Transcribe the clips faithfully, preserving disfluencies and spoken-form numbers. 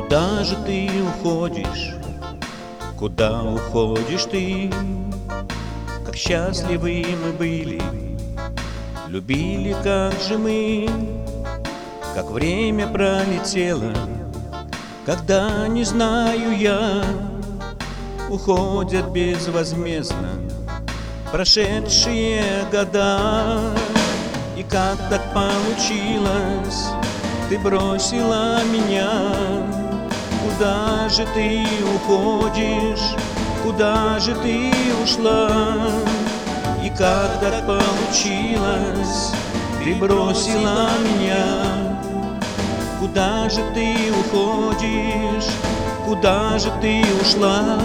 Куда же ты уходишь? Куда уходишь ты? Как счастливы мы были, любили, как же мы. Как время пролетело, когда, не знаю я, уходят безвозмездно прошедшие года. И как так получилось, ты бросила меня? Куда же ты уходишь? Куда же ты ушла? И как так получилось, ты бросила меня? Куда же ты уходишь? Куда же ты ушла?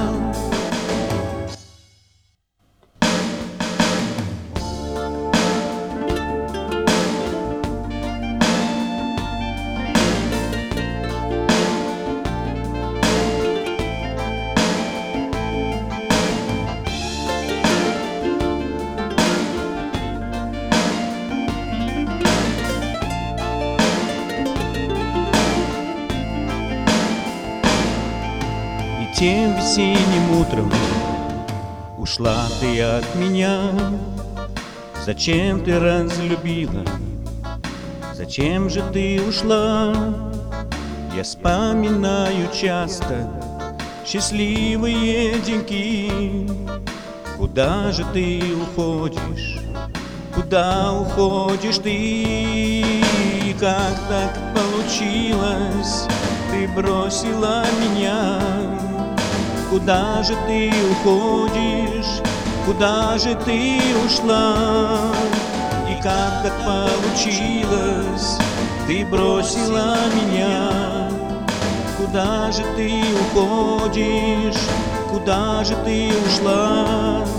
Тем весенним утром ушла ты от меня. Зачем ты разлюбила? Зачем же ты ушла? Я вспоминаю часто счастливые деньки. Куда же ты уходишь? Куда уходишь ты? Как так получилось, ты бросила меня? Куда же ты уходишь? Куда же ты ушла? И как так получилось, ты бросила меня? Куда же ты уходишь? Куда же ты ушла?